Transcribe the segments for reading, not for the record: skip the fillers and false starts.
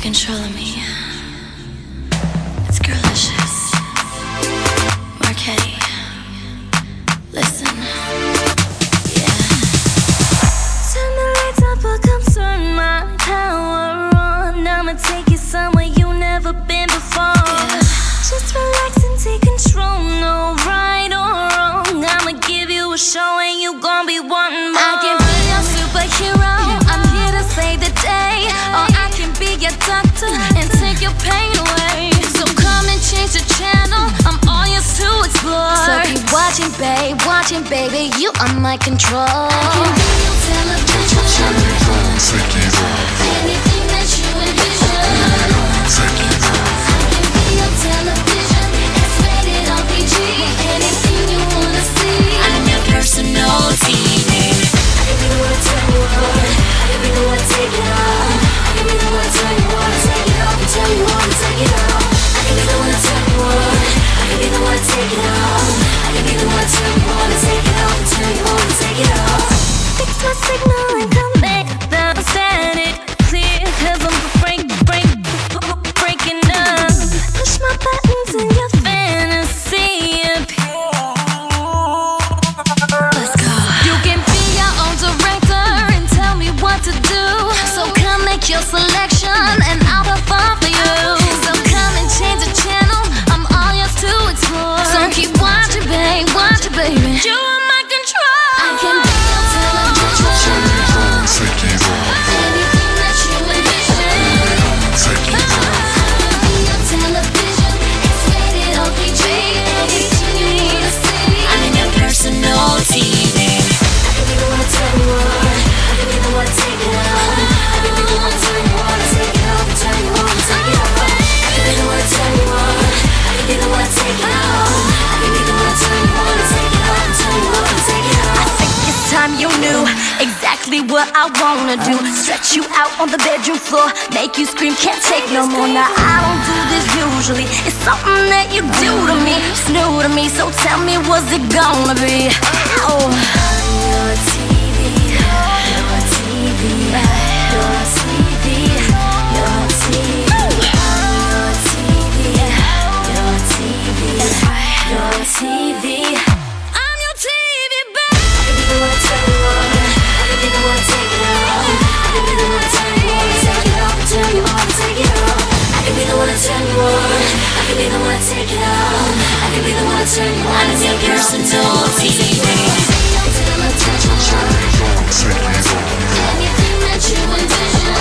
control of me. It's girlicious. Marquetti, listen. Yeah. Turn the lights up, but come turn my power on. I'ma take you somewhere you never been before. Yeah. Just relax and take control. No right or wrong. I'ma give you a show and you gon' be wanting more. I can be your superhero. I'm here to save the day. Or I can be your doctor and take your pain away. So come and change the channel. I'm all yours to explore. So keep watching, babe, watching, baby. You are my control. I can be your television. Anything that you envision. I can be your television. It's rated on PG. Anything you wanna see. I'm your personal TV. I can be the one to tell you what. I can be the one to take it all. I can be the one to tell you what. Take it off and tell you what to take it all. I can be the one to tell you what. I can be the one to take it all. I can be the one to tell you what to take it off and tell you what to take it all. Fix my signal and come back down static clear. Cause I'm breaking up. Push my buttons in your fantasy appear. Let's go. You can be your own director and tell me what to do. So come make your selection and I'll perform for you. So come and change the channel. I'm all yours to explore. So keep watching, babe, watching, baby. You are my control. I can be your television. Anything that you envision. I can be your television. It's rated on PG. Anything you need to see. I'm your personal TV. I can be the one to tell you what. I can be the one to take it out. I can be the one to tell you what to take it off and tell you what to take it off. I can be the one to tell you what. I can be the one to take it out. I can be the one to tell you what to take it off and tell you what to take it off. I think it's time you knew exactly what I wanna do. Stretch you out on the bedroom floor, make you scream, can't take no more. Now I don't do this usually. It's something that you do to me. It's new to me, so tell me, what's it gonna be? Oh. Your TV, your TV, your TV, your TV, your TV, your TV, your TV. I'm your TV, babe. I can be the one to tell you what. I can be the one to take it off. I can be the one to tell you what to take it off and tell you all to take it off. I can be the one to tell you what. I can be the one to take it off. I can be the one to tell you what to take it off and tell you all to take it off. Anything that you envision.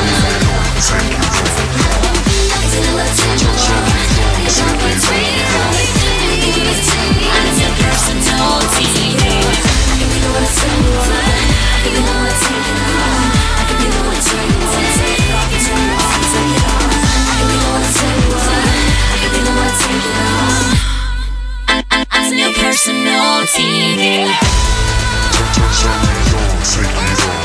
I'm your personal TV. I can be the one to tell you what. I can be the one to take it off. I can be the one to tell you what to take it off and tell you all to take it off. I can be the one to tell you what. I can be the one to take it off. I'm your personal TV. Take it off.